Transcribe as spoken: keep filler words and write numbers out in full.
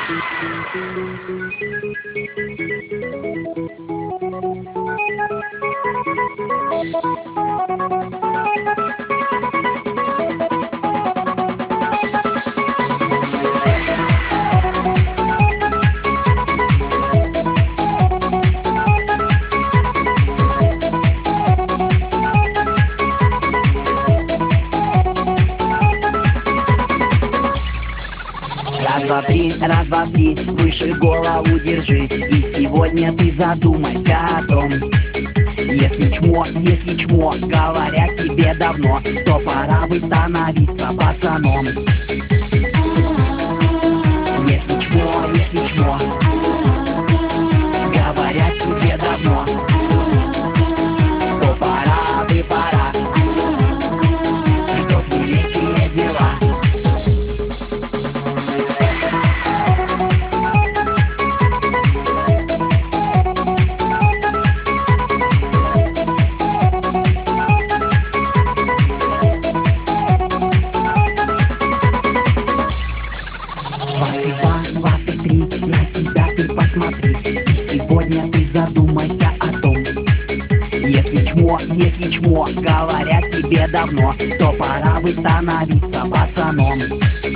Раз, два, три, раз, два, три, выше голову держи. И сегодня ты задумайся о том, если чмо, если чмо говорят тебе давно, то пора бы становиться пацаном. Если чмо, если чмо говорят тебе давно, то пора бы, пора, ждут великие дела. Двадцать два, двадцать три, на себя ты посмотри. И сегодня ты задумайся о том, если чмо, если чмо говорят тебе давно, то пора бы становиться пацаном.